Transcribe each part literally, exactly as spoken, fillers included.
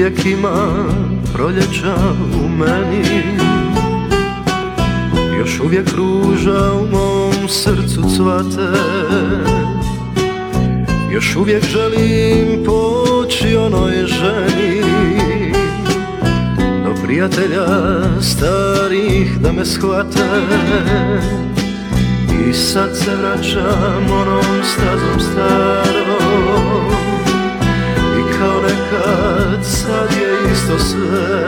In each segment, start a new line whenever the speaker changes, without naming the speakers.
uvijek ima proljeća u meni, još uvijek ruža u mom srcu cvate, još uvijek želim poći onoj ženi, do prijatelja starih da me shvate. I sad se vraćam onom stazom starom, i kao nekad sad je isto sve.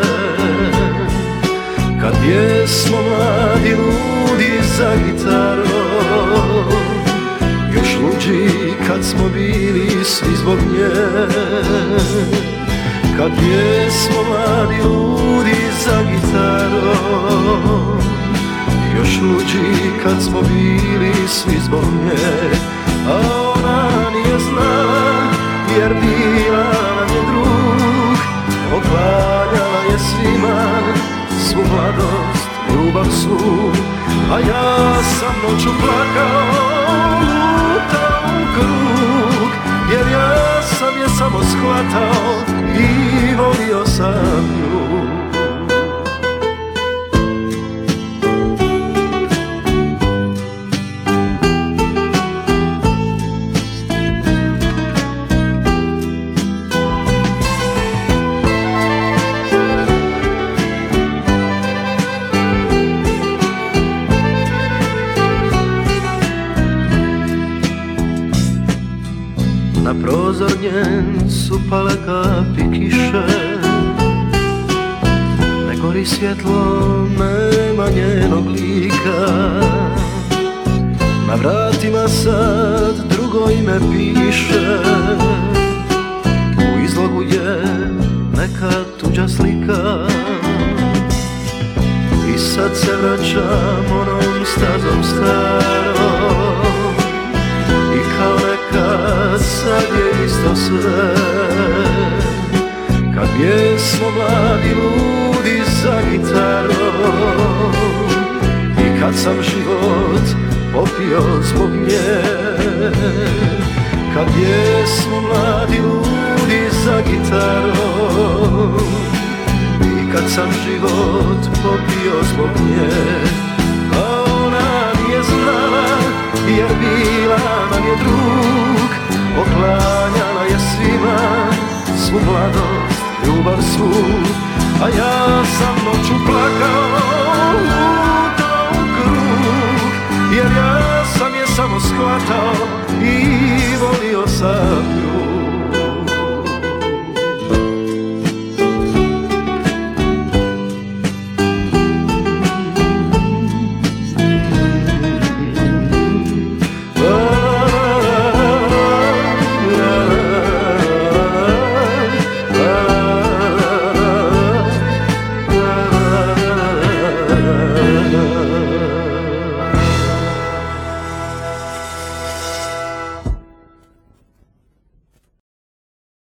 Kad jesmo mladi ludi za gitarom, još luđi kad smo bili svi zbog nje. Kad jesmo mladi ludi za gitarom, još luđi kad smo bili svi zbog nje. A ona nije znala jer bila nam je drug, poklanjala je svima svu mladost, ljubav svu. A ja sam noću plakao, lutao u krug, jer ja sam je samo shvatao i volio sam nju. Na prozor njen su pale kapi kiše, ne gori svjetlo, nema njenog lika. Na vratima sad drugo ime piše, u izlogu je neka tuđa slika. I sad se vraćam onom stazom starom, i kao nekad sad je isto sve. Kad jesmo mladi ludi za gitarom, i kad sam život popio zbog nje. Kad jesmo mladi ludi za gitarom, i kad sam život popio zbog nje. A ona nije znala jer bila nam je drug, poklanjala je svima svu mladost, ljubav svu. A ja sam noću plakao,